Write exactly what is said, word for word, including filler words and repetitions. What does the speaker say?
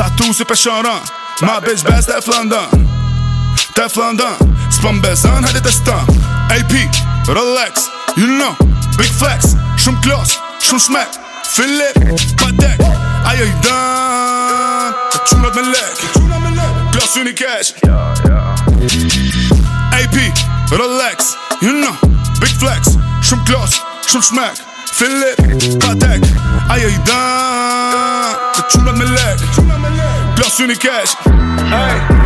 Tatu si pesharan Ma bitch best Teflon done Teflon done S'pa m'bezën hajde testan A P, Rolex, you know Big flex, shumë klos, shumë shmek Filip, Patek Ajo i dan Të qunat me lek Klos uni cash A P, Rolex, you know Big flex, shumë klos, shumë shmek Filip, Patek Ajo i dan Të qunat me lek Klos uni cash Hey